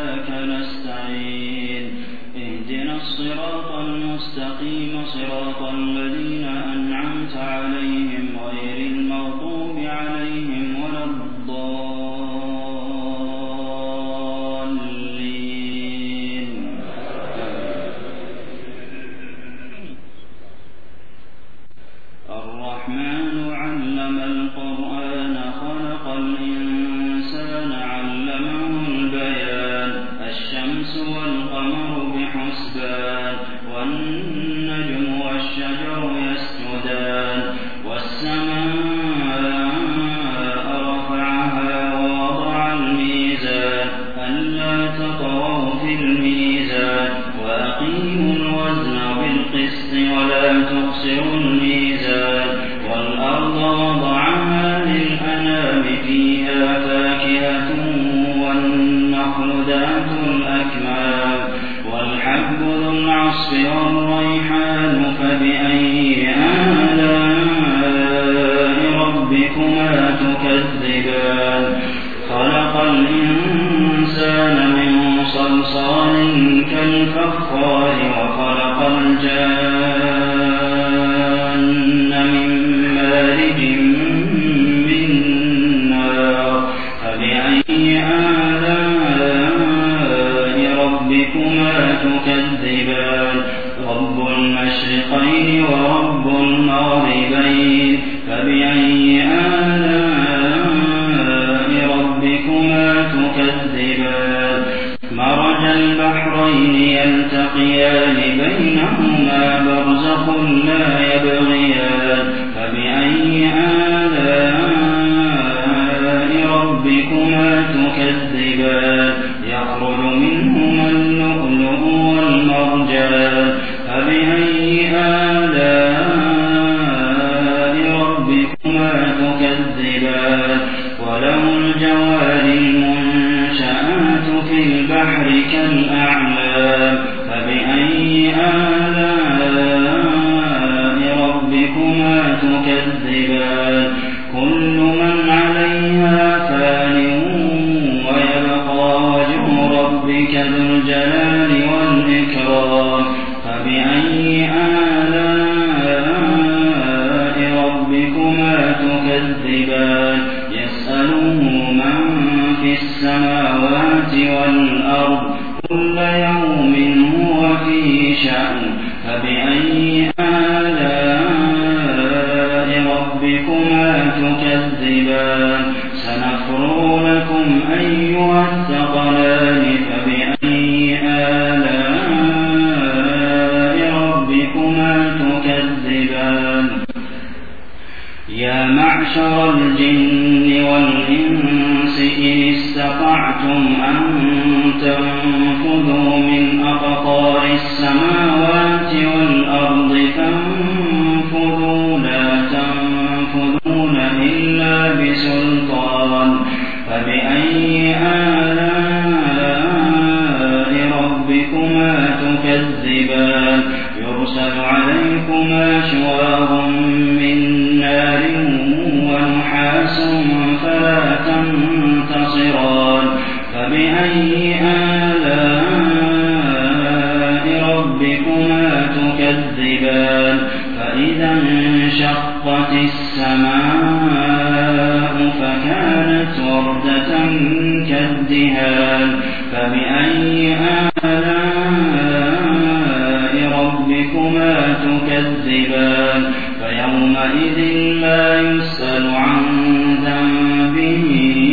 وإياك نستعين اهدنا الصراط المستقيم صراط الذين أنعمت عليهم غير المغضوب عليهم ولا الضالين. الرحمن علم القرآن خلق الإنسان علمه البيان الشمس والقمر بحسبان والنجم والشجر يسجدان والسماء رفعها ووضع الميزان ألا تطغوا في الميزان وأقيموا الوزن بالقسط ولا تخسروا الميزان والأرض وضعها للأنام فيها فاكهة والنخل ذات الأكمام والحب ذو العصف والريحان فبأي آلاء ربكما تكذبان خلق الإنسان من صلصال كالفخار وخلق الجان من مارج من نار فبأي آلاء ربكما تكذبان رب المشرقين ورب المغربين فبأي آلاء ربكما تكذبان مرج البحرين يلتقيان بينهما برزخ لا يبغيان فبأي آلاء ربكما تكذبان يخرج منهما اللؤلؤ والمرجان فبأي آلاء ربكما تكذبان وله الجوار المنشآت في البحر كالأعلام فبأي آلاء ربكما تكذبان كل من عليها فان ويبقى وجه ربك ذو الجلال والإكرام فبأي آلاء ربكما تكذبان يسأله من في السماوات والأرض كل يوم هو في شأن فبأي آلاء ربكما تكذبان سنفرغ لكم أيها الثقلان فبأي آلاء ربكما تكذبان يا معشر الجن والإنس إن استطعتم أن تنفذوا من أقطار السماوات والأرض فانفذوا لا تنفذون إلا بسلطان فبأي آلاء ربكما تكذبان يرسل عليكما شواظ من نار ونحاس فلا تنتصران فبأي آلاء ربكما تكذبان فإذا انشقت السماء فكانت وردة كالدهان فبأي آلاء ربكما تكذبان فيومئذ لا يسأل عن ذنبه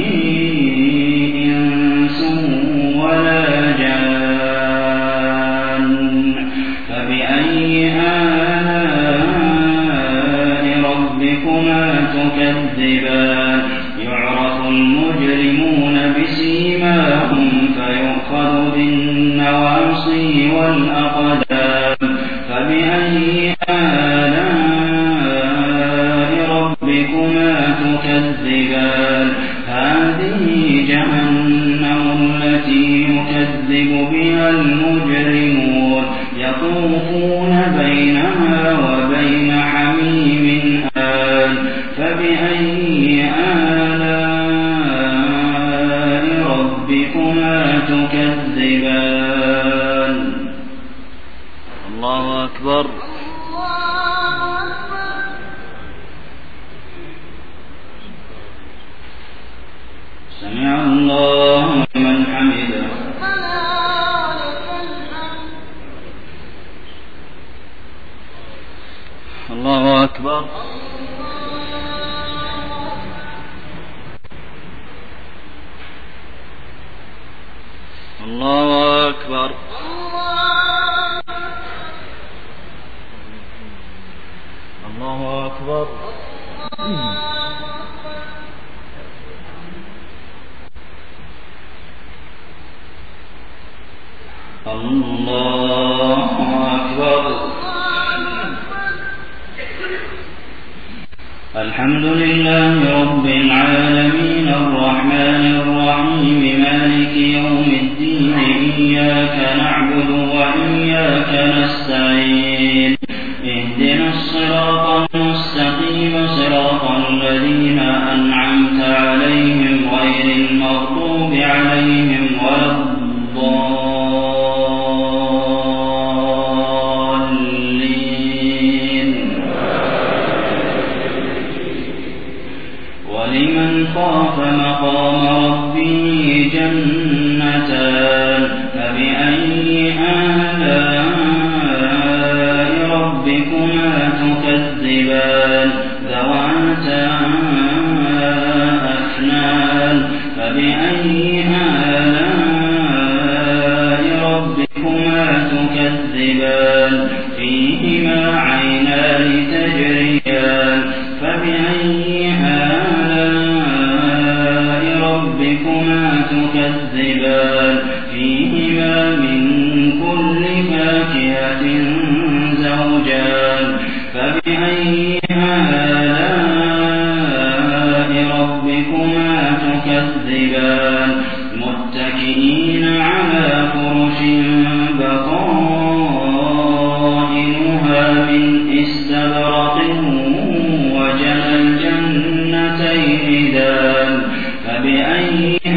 إنس ولا جان فبأي آلاء ربكما تكذبان يعرف المجرمون بسيماهم فيؤخذ بالنواصي والأقدام فبأي آلاء ربكما تكذبان هذه جهنم التي يكذب بها المجرمون يطوفون بينها وبين حميم آن فبأي آلاء ربكما ربكما تكذبان الله أكبر. سمع الله لمن حمده. الله أكبر. الله أكبر. الله أكبر. الله أكبر. الحمد لله رب العالمين الرحمن الرحيم مالك يوم الدين إياك نعبد وإياك نستعين اهدنا الصراط المستقيم صراط الذين أنعمت عليهم غير المغضوب عليهم ولا الضالين. ولمن خاف مقام ربه جنتان فبأي آلاء ربكما تكذبان ذواتا أفنان فبأي آلاء ربكما تكذبان فيهما عينان تجريان فبأي آلاء ربكما تكذبان فيهما من كل فاكهة زوجان فبأي آلاء ربكما تكذبان متكئين على فرش بطائنها من استبرق وجنى الجنتين دان فبأي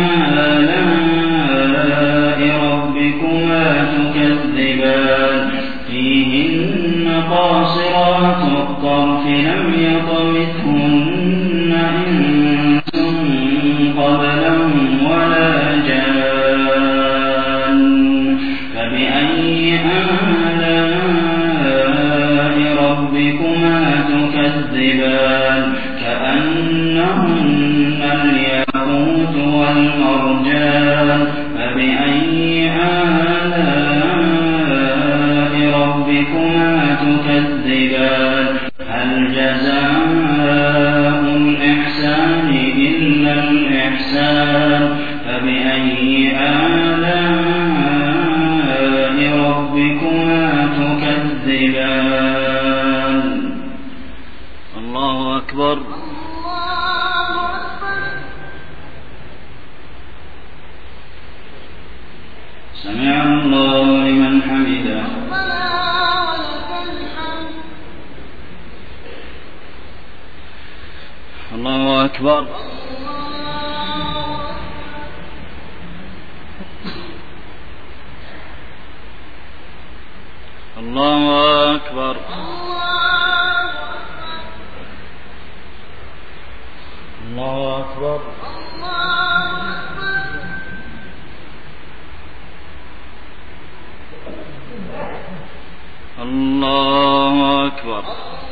آلاء ربكما تكذبان فيهن قاصرات الطرف لم يطمثهن إنس قبلهم ولا جان فبأي آلاء ربكما تكذبان كأنهن الياقوت والمرجان فبأي آلاء ربكما تكذبان هل جزاء الإحسان إلا الإحسان فبأي آلاء ربكما تكذبان. الله أكبر. سمع الله لمن حمده. الله أكبر. الله أكبر. الله أكبر. الله أكبر.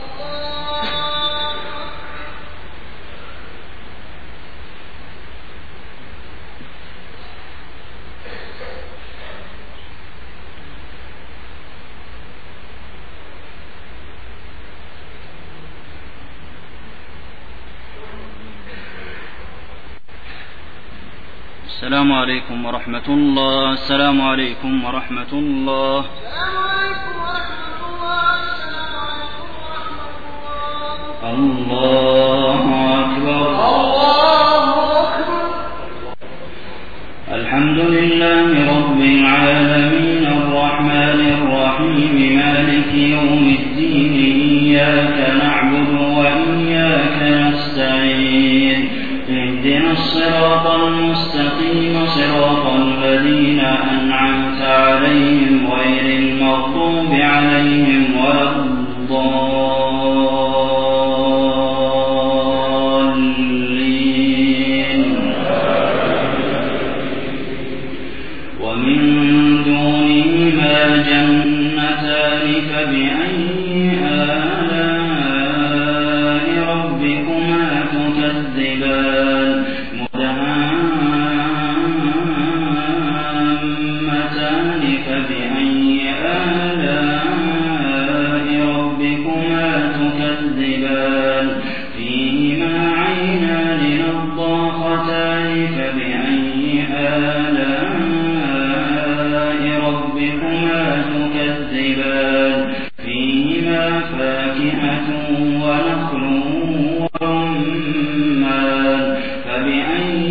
السلام عليكم ورحمة الله. السلام عليكم ورحمة الله. الله أكبر. الحمد لله رب العالمين الرحمن الرحيم مالك يوم الدين إياك نعبد وإياك نستعين اهدنا الصراط المستقيم صراط الذين أنعمت عليهم غير المغضوب عليهم ولا الضالين. ومن دونهما جنتان فبأي آلاء ربكما تكذبان مدهامتان فبأي آلاء ربكما تكذبان فيهما عينان نضاختان فبأي آلاء ربكما تكذبان فيهما فاكهة ونخل ورمان فبأي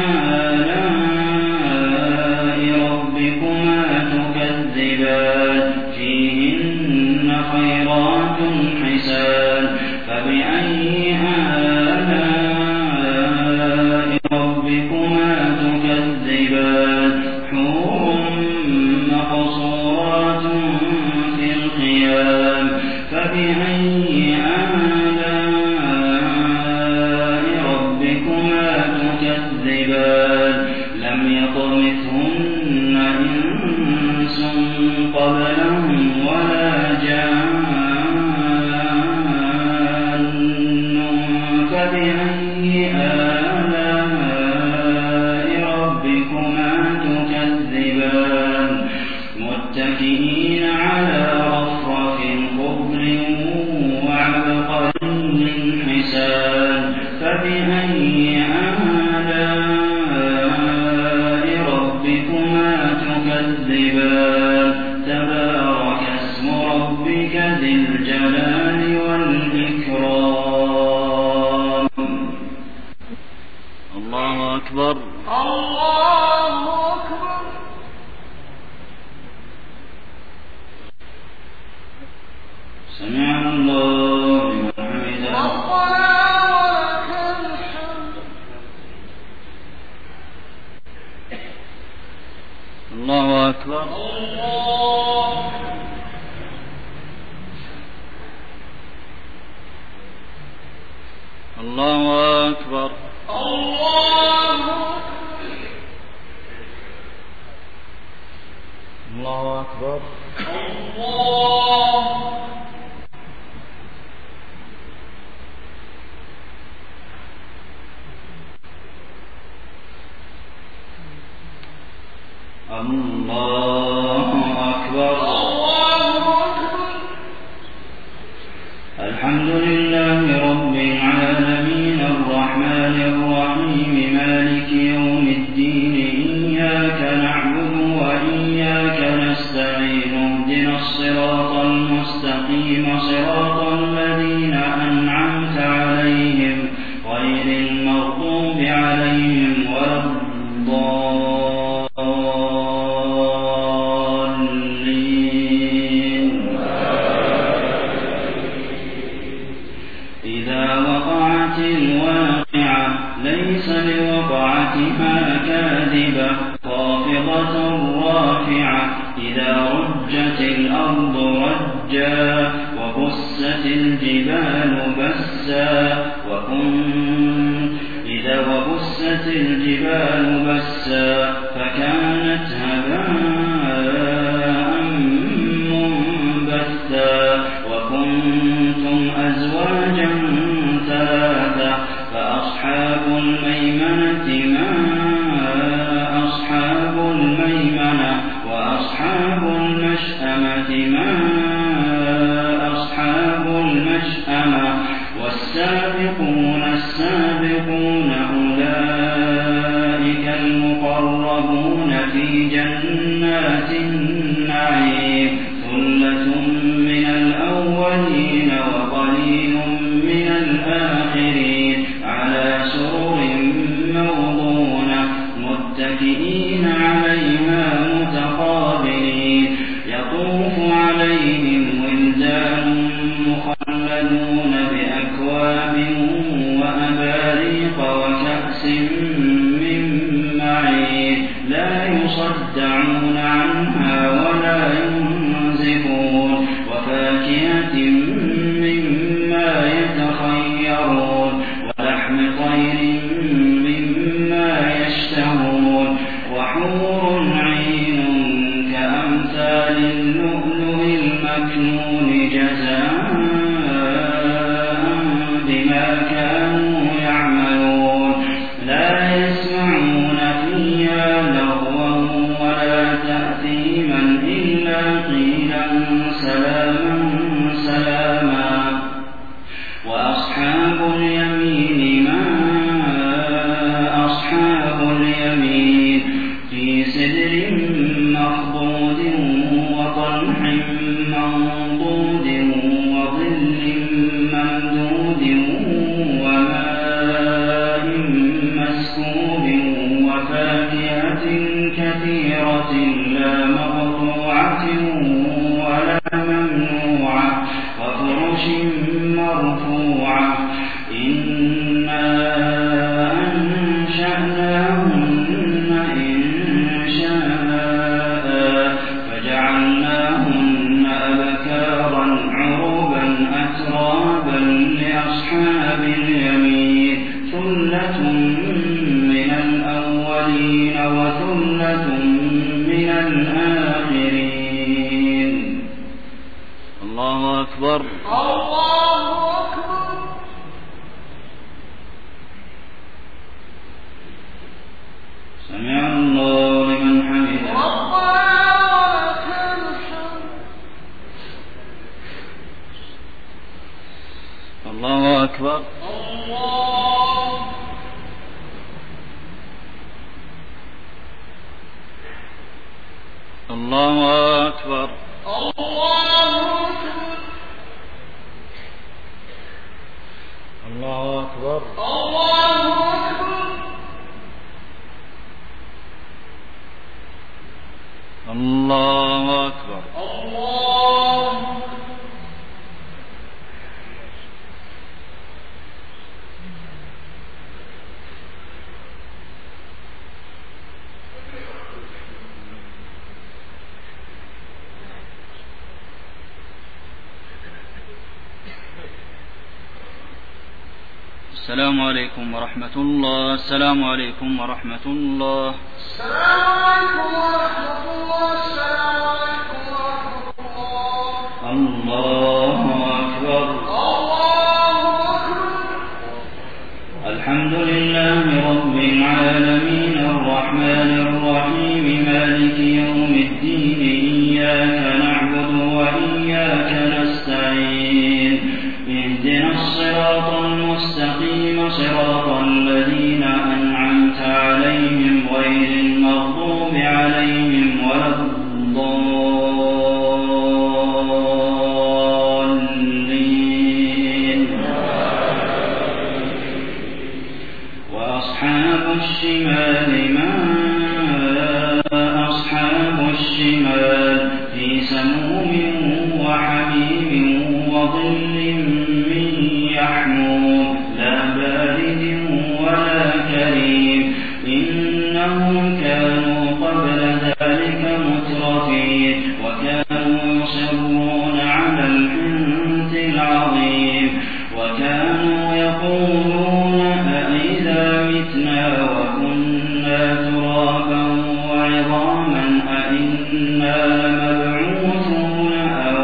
آلاء ربكما تكذبان فيهن خيرات حسان فبأي آلاء ربكما تكذبان حور مقصورات في الخيام فبأي آلاء ربكما تكذبان لم يطمثهن إنس قبلهم ولا جان فبأي آلاء ربكما تكذبان متكئين على رفرف خضر وعبقري حسان فبأي آلاء ربكما تكذبان تبارك اسم ربك ذي الجلال والإكرام. الله أكبر. الله أكبر. سمع الله لمن حمده. ربنا ولك الحمد. الله أكبر. الله الله أكبر. الله الله أكبر. الله الله أكبر. الحمد لله رب العالمين الرحمن الرحيم مالك يوم الدين إياك نعبد وإياك نستعين اهدنا الصراط المستقيم صراط الذين أنعمت عليهم غير المغضوب عليهم ولا الضالين. إذا وقعت الواقعة ليس لوقعتها كاذبة خافضة رافعة إذا رجت الأرض رجا وبست الجبال بسا إذا وبست الجبال بسا فكانت هباء منبثا وكنتم أزواجا ثلاثة فأصحاب الميمنة ما أصحاب الميمنة وأصحاب المشأمة ما أصحاب المشأمة والسابقون السابقون أولئك المقربون في جنات النعيم ثلة من الأولين وقليل من الآخرين على سرر موضونة متكئين عليها متقابلين يطوف عليهم ولدان مخلدون بأكواب وأباريق وكأس من معين لا يصدقون يصدعون عنها ولا ينزفون وفاكهة مما يتخيرون ولحم طير مما يشتهون وحور عين كأمثال اللؤلؤ المكنون جزاء بما كانوا يعملون لا يسمعون فيها لغوا ولا تأثيما إلا قيلا سلاما سلاما وأصحاب اليمين ما أصحاب اليمين في سدر مخضود وطلح منضود وظل ممدود وماء مسكوب وفاكهة كثيرة لا مقطوعة ولا ممنوعة وفرش مرفوعة إنا أنشأناهن إنشاء فجعلناهن أبكارا عربا أترابا لأصحاب اليمين ثلة من الأولين وثلة من الآخرين. الله أكبر. الله أكبر. سمع الله لمن حمده. ربنا ولك الحمد. الله أكبر. الله. الله أكبر. الله أكبر. الله أكبر. الله أكبر. الله أكبر. الله. السلام عليكم ورحمة الله. السلام عليكم ورحمة الله. السلام عليكم ورحمة الله. السلام عليكم ورحمة الله. الله أكبر. الله أكبر. الحمد لله رب العالمين الرحمن الرحيم مالك يوم الدين إياك نعبد وإياك نستعين اهدنا الصراط المستقيم صراط الذين أنعمت عليهم غير المغضوب عليهم ولا الضالين. وأصحاب الشمال ما أصحاب الشمال في سموم وحميم وظل من يحموم لا بارد ولا كريم إنهم كانوا قبل ذلك مترفين وكانوا يصرون على الحنث العظيم وكانوا يقولون أإذا متنا وكنا ترابا وعظاما أإنا لمبعوثون أو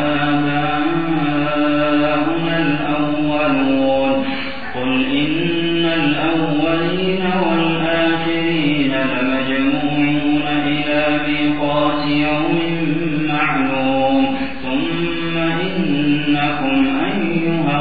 آباؤنا الأولون قل إن الأولين والآخرين لمجموعون إلى ميقات يوم معلوم ثم إنكم أيها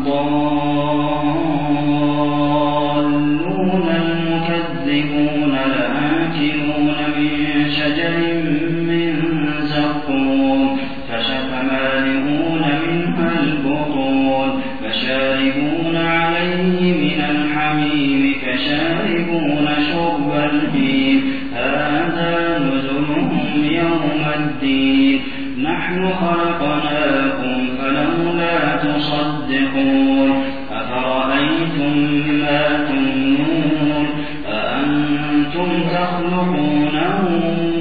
الضالون المكذبون لآكلون من شجر من زقوم فمالئون منها البطون فشاربون عليه من الحميم كشاربون شرب الهيم هذا نزلهم يوم الدين نحن خلقناكم فلولا تصدقون أفرأيتم ما تمنون أأنتم تخلقونه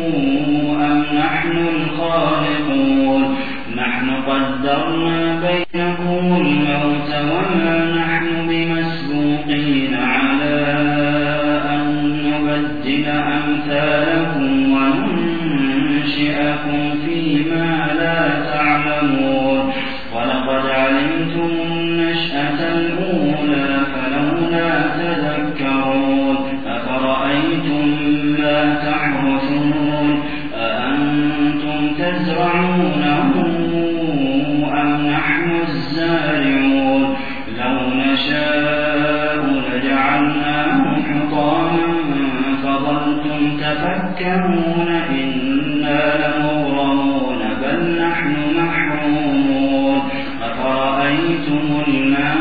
لكم فيما لا تعلمون ولقد علمتم النشأة الأولى فلولا تذكرون أفرأيتم ما تحرثون أأنتم تزرعونه أم نحن الزارعون لو نشاء لجعلناه حطاما فظلتم تفكرون إنا لمغرمون بل نحن محرومون أفرأيتم الماء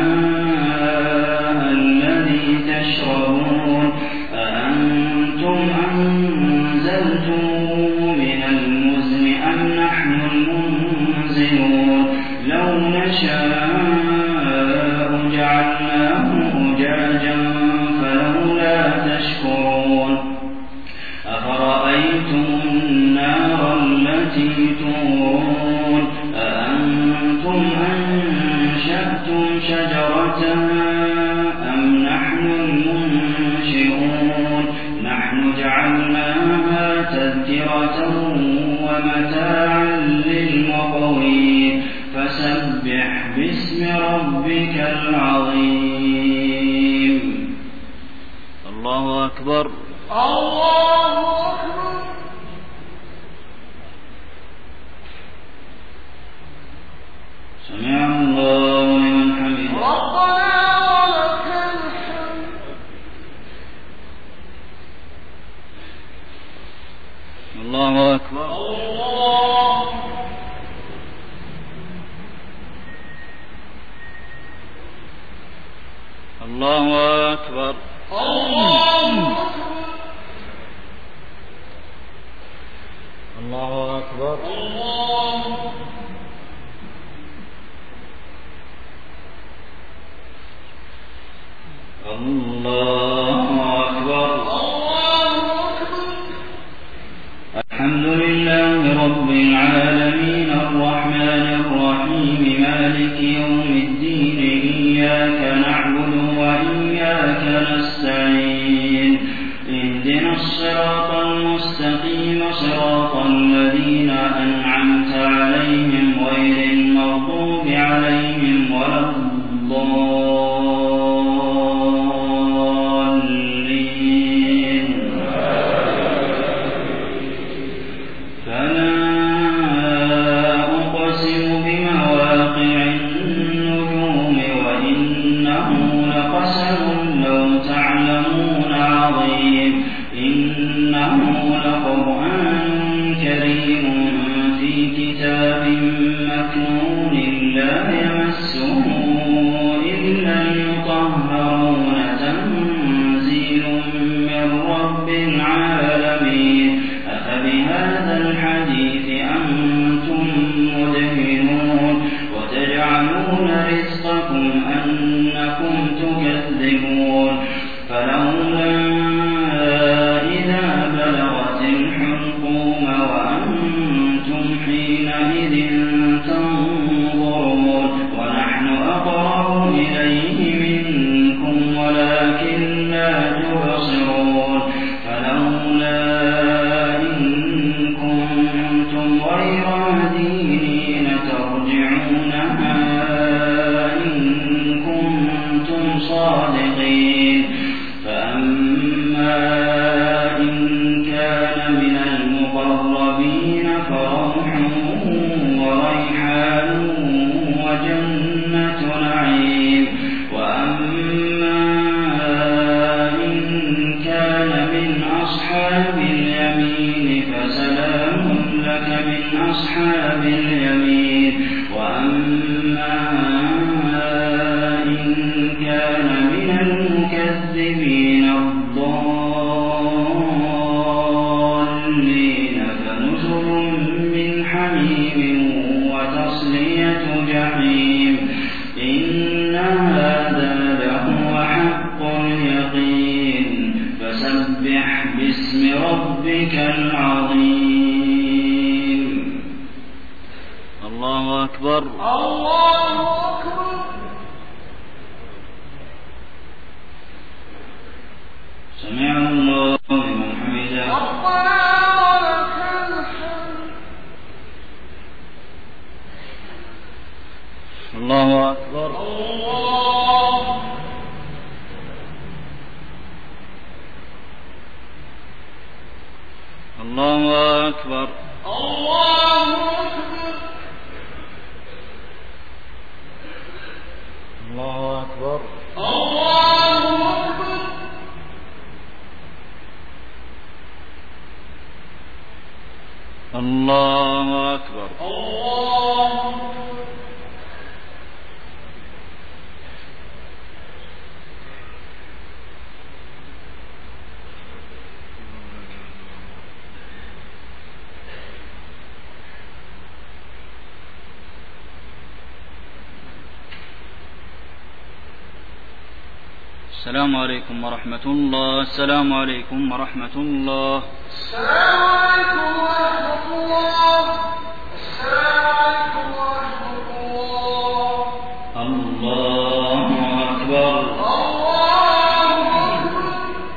الذي تشربون أأنتم أنزلتموه من المزن أم نحن المنزلون لو نشاء جعلناه أجاجا فلولا تشكرون أفرأيتم النار التي تورون أأنتم أنشأتم شجرتها أم نحن المنشئون نحن جعلناها تذكرة ومتاعا للمقوين فسبح باسم ربك العظيم. الله أكبر. الله أكبر. سمع الله لمن حمده. ربنا ولك الحمد. الله أكبر. الله أكبر. الله أكبر. الله أكبر. الحمد لله رب العالمين الرحمن الرحيم مالك يوم الدين إياك نعبد وإياك نستعين اهدنا الصراط المستقيم صراط الذين أنعمت عليهم غير المغضوب عليهم ولا الضالين فلا أقسم بمواقع النجوم وإنه لقسم لو تعلمون عظيم إنه لقرآن كريم في كتاب مكنون لا يمسه إلا المطهرون تنزيل من رب العالمين أفبهذا الحديث أنتم مدهنون وتجعلون رزقكم أنكم تكذبون فلولا إذا بلغت الحلقوم وأنتم حينئذ تنظرون ونحن أقرب إليه منكم ولكن لا تبصرون فلولا إن كنتم غير مدينين ترجعونها إن كنتم صادقين فأما إن كان من المقربين فروح وريحان وجنة نعيم وأما إن كان من أصحاب اليمين فسلام لك من أصحاب اليمين وأما إن كان من المكذبين الضالين فنزل من حميم وتصلية جحيم إن هذا لهو حق اليقين فسبح باسم ربك العظيم. الله أكبر. الله أكبر. سمع الله لمن حمده. ربنا ولك الحمد. أكبر الله أكبر الله أكبر الله أكبر السلام عليكم ورحمة الله. السلام عليكم ورحمة الله. السلام عليكم ورحمة الله. السلام عليكم ورحمة الله. الله أكبر. الله أكبر.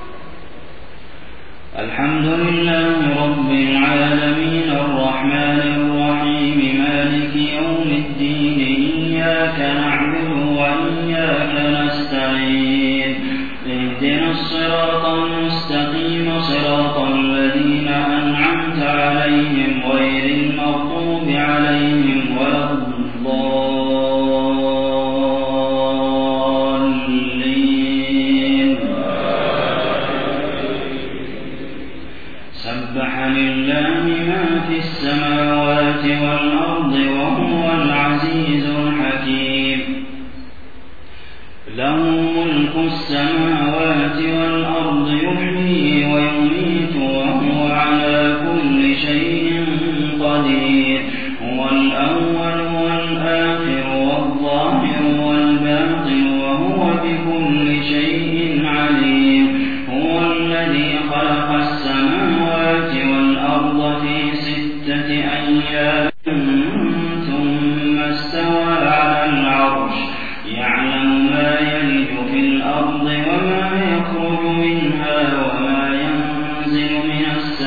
الحمد لله رب العالمين الرحمن الرحيم مالك يوم الدين إياك نعبد وإياك نستعين اهدنا الصراط المستقيم صراط الذين أنعمت عليهم غير المغضوب عليهم ولا الضالين. سبح لله ما في السماوات والأرض وهو العزيز الحكيم. له ملك السماوات والأرض يحيي ويميت وهو على كل شيء قدير. هو الأول والآخر والظاهر والباطن وهو بكل شيء عليم. هو الذي خلق السماوات والأرض في 6 أيام ثم استوى على العرش يعلم ما يلج في الأرض وما يخرج منها وما ينزل من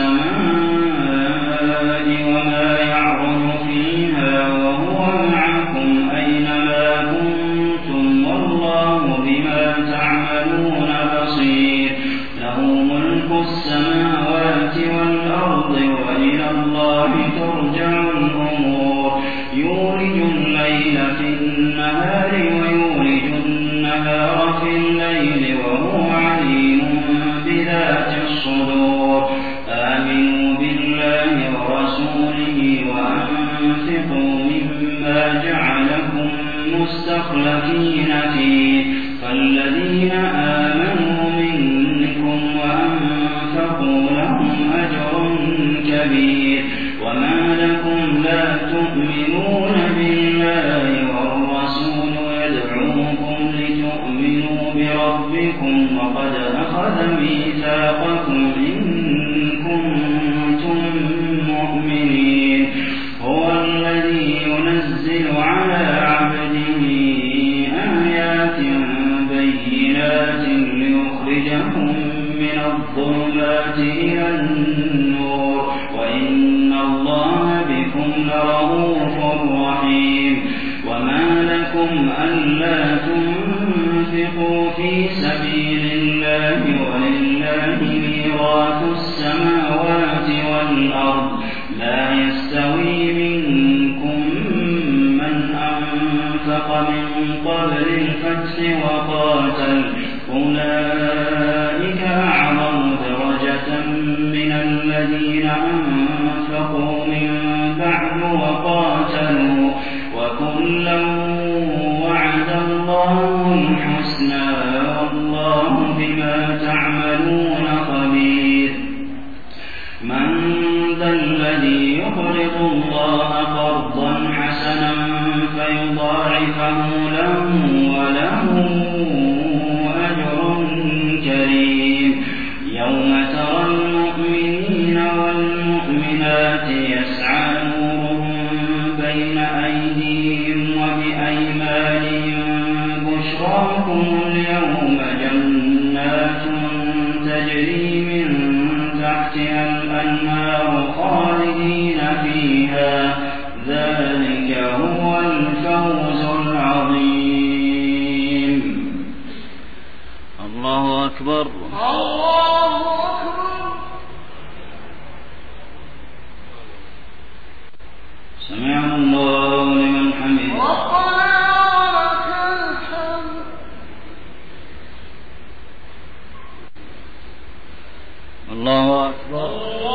السماء وما يعرج فيها وهو معكم أينما كنتم والله بما تعملون بصير. له ملك السماوات والأرض وإلى الله ترجع الأمور. يولج الليل في النهار ويولج النهار في الليل وهو عليم بذات الصدور. آمنوا بالله ورسوله وأنفقوا مما جعلكم مستخلفين فيه. فالذين آمنوا منكم وأنفقوا لهم أجر كبير. وما لكم لا تؤمنون بالله والرسول يدعوكم لتؤمنوا بربكم وقد أخذ ميثاقكم إن كنتم مؤمنين. هو الذي ينزل على عبده آيات بينات ليخرجكم من الظلمات إلى النور وإن الله بكم لرءوف رحيم. وما لكم ألا تنفقوا في سبيل الله ولله ميراث السماوات والأرض لا يستوي منكم من أنفق من قبل الفتح وقاتل أولئك أعظم درجة من الذين أنفقوا من بعد وقاتلوا وكلا وعد الله الحسنى والله بما تعملون خبير. من ذا الذي يقرض الله قرضا حسنا فيضاعفه له وله أجر كريم. يوم ترى المؤمنين والمؤمنات يسعى نورهم بين أيديهم وبأيمانهم بشراكم اليوم جنات تجري من تحتها الأنهار خالدين فيها ذلك هو الفوز العظيم. سمع الله لمن حمده. الله أكبر.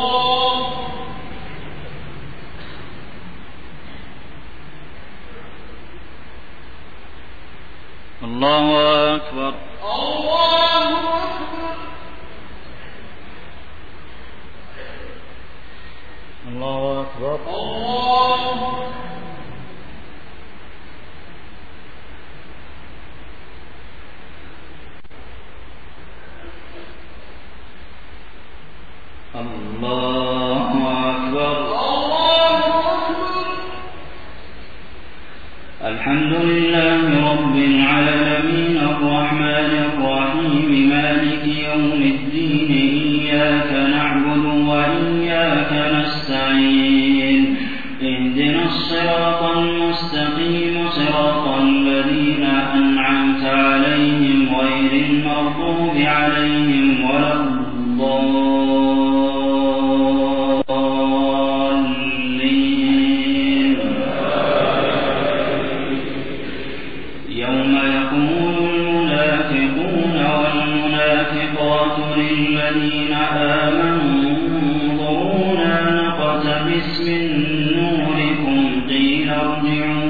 الله أكبر. الله أكبر. الحمد لله رب العالمين الرحمن الرحيم مالك يوم الدين إياك نعبد وإياك نستعين اهدنا الصراط المستقيم صراط الذين أنعمت عليهم غير المغضوب عليهم ولا الضالين. يوم يقول المنافقون والمنافقات للذين آمنوا انظرونا نقتبس من نوركم قيل ارجعوا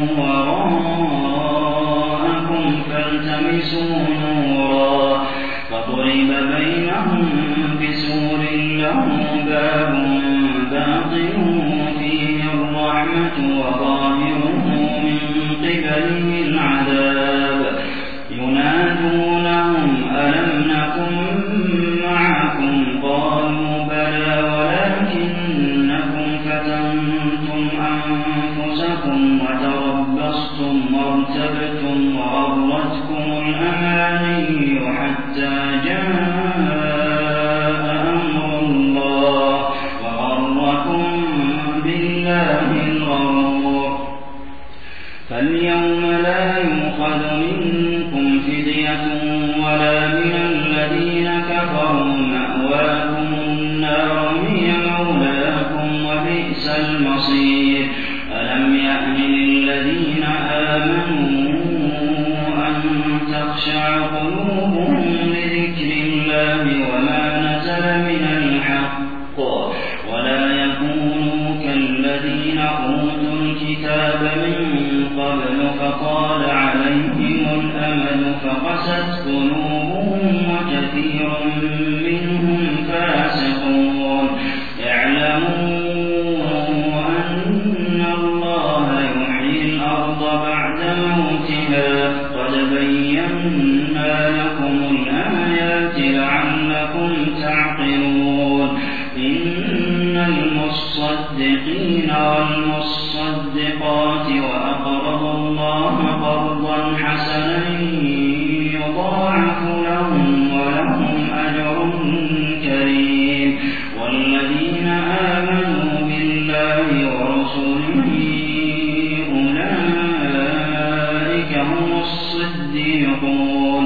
وراءكم فالتمسوا نورا فضرب بينهم بسور له باب باطنه فيه الرحمة وظاهره من قبله العذاب ينادونهم ألم نكن معكم قالوا بلى ولكنكم فتنتم أنفسكم وتربصتم وارتبتم وغرتكم الأماني حتى جاء أمر الله وغركم بالله الغرور فاليوم لا يؤخذ منكم فدية ولا من الذين كفروا مأواكم النار هي مولاكم وبئس المصير ألم يأن للذين آمنوا أن تخشع قلوبهم لذكر الله وما نزل من الحق ولا يكونوا كالذين أوتوا الكتاب من قبل فطال عليهم الأمد فقست قلوبهم وكثير منهم فاسقون اعلموا أن الله يحيي الأرض بعد موتها قد بينا لكم الآيات لعلكم تعقلون إن المصدقين والمصدقات وأقرضوا الله قرضا حسنا يضاعف لهم ولهم أجر كريم والذين آمنوا بالله ورسله أولئك هم الصديقون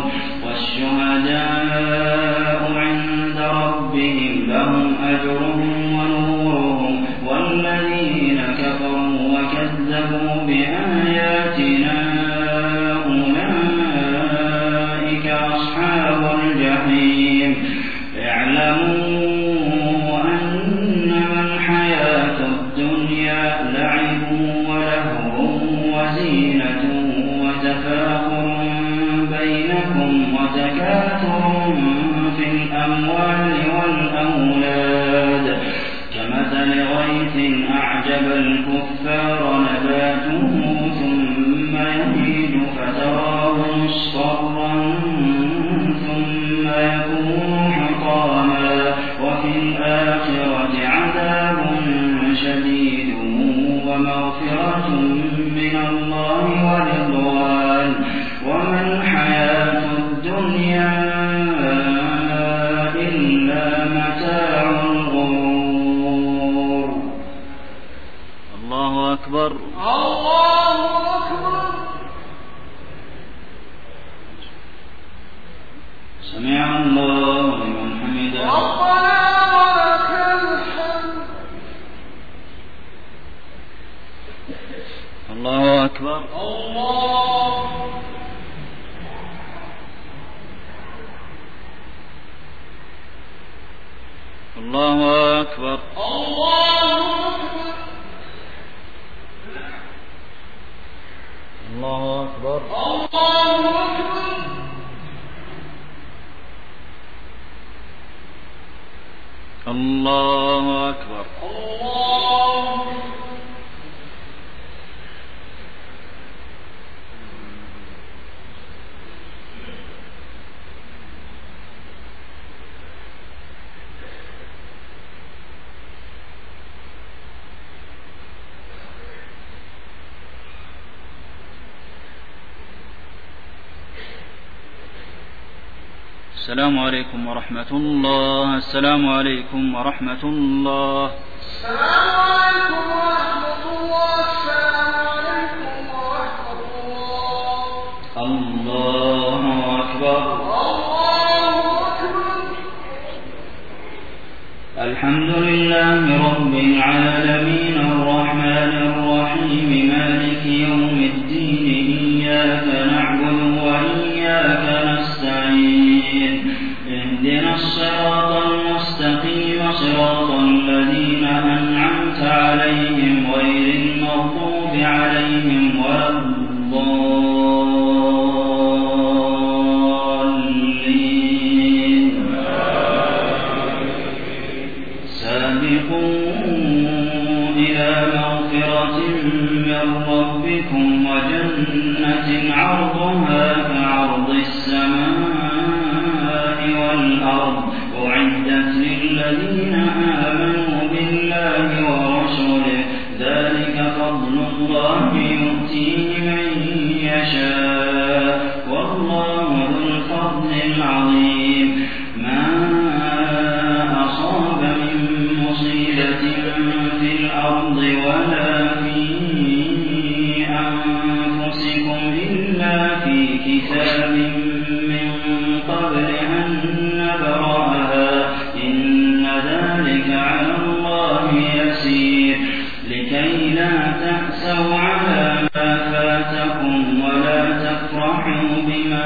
والشهداء عند ربهم لهم أجرهم ونورهم والذين كفروا وكذبوا بآياتنا أولئك أصحاب الجحيم اعلموا أنما الحياة الدنيا لعب ولهو وزينة وتفاخر بينكم وتكاثر في الأموال والأولاد كمثل غيث أعجب الكفار نباته ثم يهيج فتراه مصفرا ثم يكون حطاما وفي الآخرة عذاب شديد ومغفرة من الله ورضوان وما الحياة الدنيا إلا متاع الغرور. الله أكبر. الله أكبر. سمع الله لمن حمده. ربنا ولك الحمد. الله أكبر. الله أكبر. الله أكبر. الله أكبر. السلام عليكم ورحمة الله. السلام عليكم ورحمة الله. السلام عليكم ورحمة الله. السلام عليكم ورحمة الله. الله أكبر. الله أكبر. الحمد لله رب العالمين الرحمن الرحيم مالك يوم الدين إياك نعبد وإياك نستعين اهدنا الصراط المستقيم صراط الذين أنعمت عليهم غير المغضوب عليهم ولا الضالين. سابقوا إلى مغفرة من ربكم وجنة عرضها كعرض السماء والأرض أعدت للذين آمنوا بالله ورسوله ذلك فضل الله يؤتيه من يشاء والله ذو الفضل العظيم. ما أصاب من مصيبة في الأرض ولا في أنفسكم إلا في كتاب من قبل أن نبرأها إن ذلك على الله يسير. لكي لا تأسوا على ما فاتكم ولا تفرحوا بما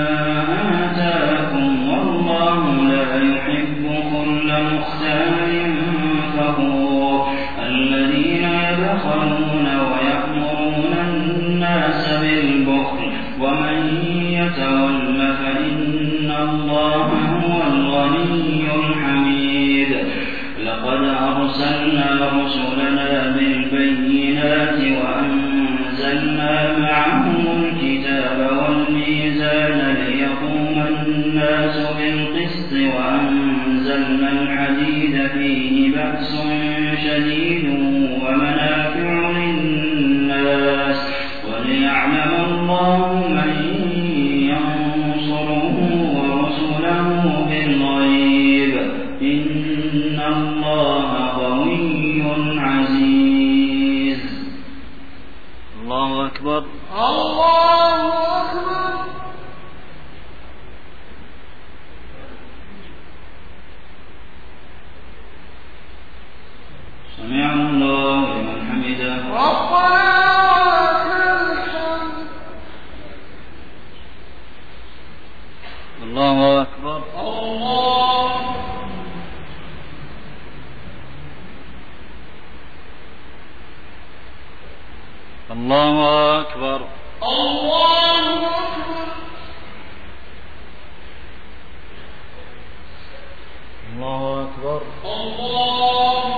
آتاكم والله لا يحب كل مختال فخور. الذين يبخلون ويأمرون الناس بالبخل ومن يتول فإن الله هو الغني الحميد. لقد أرسلنا رسلنا بالبينات وأنزلنا معهم الكتاب والميزان ليقوم الناس بالقسط وأنزلنا الحديد فيه بأس شديد ومنافع للناس وليعلم الله من ينصره ورسله بالغيب إن الله قوي عزيز. الله أكبر. الله أكبر. سمع الله لمن حمده. ربنا ولك الحمد. الله أكبر. الله. الله أكبر. الله أكبر. الله أكبر. الله.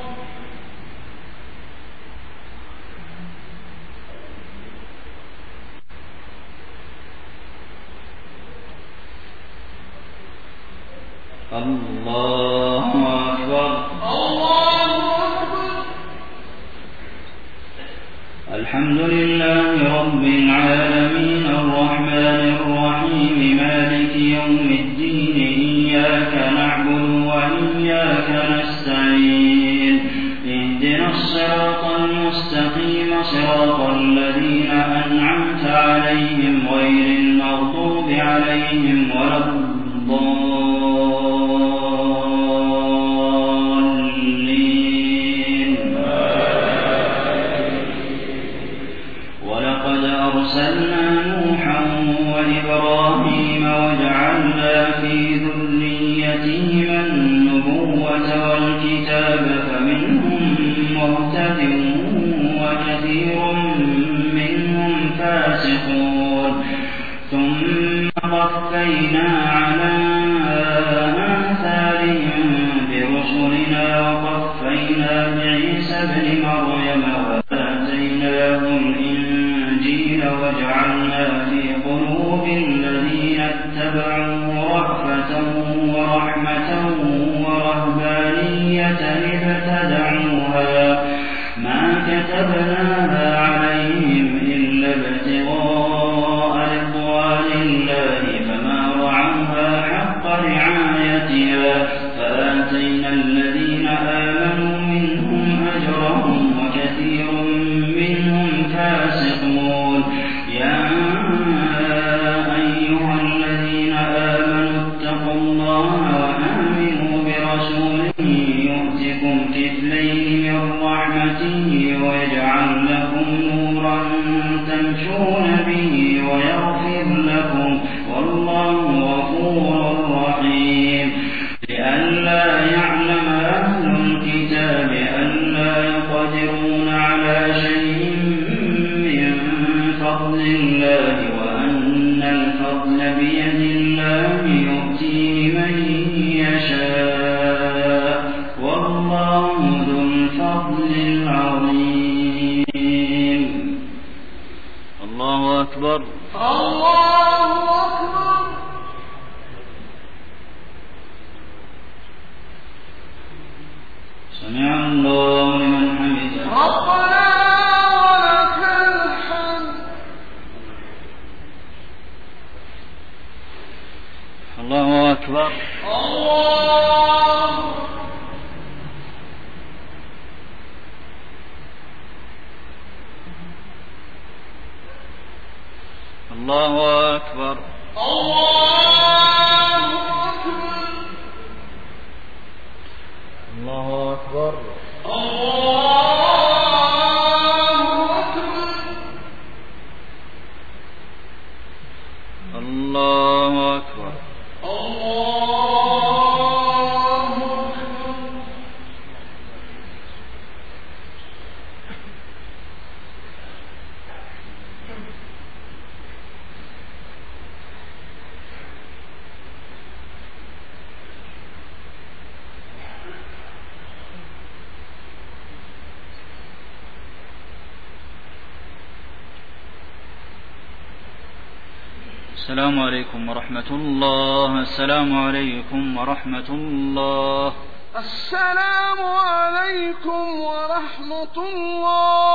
الله أكبر. الله أكبر. الحمد لله رب العالمين الرحمن الرحيم مالك يوم الدين إياك نعبد وإياك نستعين اهدنا الصراط المستقيم صراط الذين أنعمت عليهم غير المغضوب عليهم ولا الضالين. مهتد وكثير منهم فاسقون ثم قفينا على آثارهم برسلنا وقفينا بعيسى ابن مريم وآتيناه الإنجيل وجعلنا في قلوب الذين اتبعوه رأفة ورحمة ورهبانية ابتدعوها ما كتبناها عليهم إلا ابتغاء رضوان الله فما رعوها حق رعايتها فآتينا الذين آمنوا منهم أجرهم وكثير منهم فاسقون يا أيها الذين آمنوا اتقوا الله وآمنوا برسوله يؤتكم كفلين من رحمته ويجعل لكم نورا تمشون به ويغفر لكم والله غفور رحيم لئلا يعلم أهل الكتاب ألا يقدرون على شيء من فضل الله وأن الفضل بيد الله يؤتيه من يشاء والله ذو الفضل العظيم. الله أكبر. الله أكبر. سمع الله لمن حمده. ربنا ولك الحمد. الله أكبر. الله. الله أكبر. الله أكبر. الله أكبر. الله أكبر. السلام عليكم ورحمة الله. السلام عليكم ورحمة الله. السلام عليكم ورحمة الله.